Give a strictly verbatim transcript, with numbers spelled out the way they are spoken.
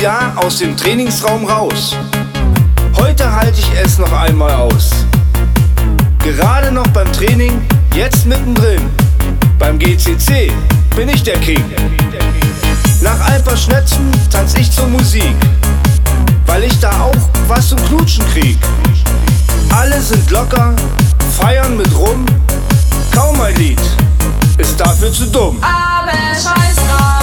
Jahr aus dem Trainingsraum raus. Heute halte ich es noch einmal aus. Gerade noch beim Training, jetzt mittendrin. Beim G C C bin ich der King. Nach ein paar Schnäpsen tanz ich zur Musik, weil ich da auch was zum Knutschen krieg. Alle sind locker, feiern mit rum. Kaum ein Lied ist dafür zu dumm. Aber scheiß drauf.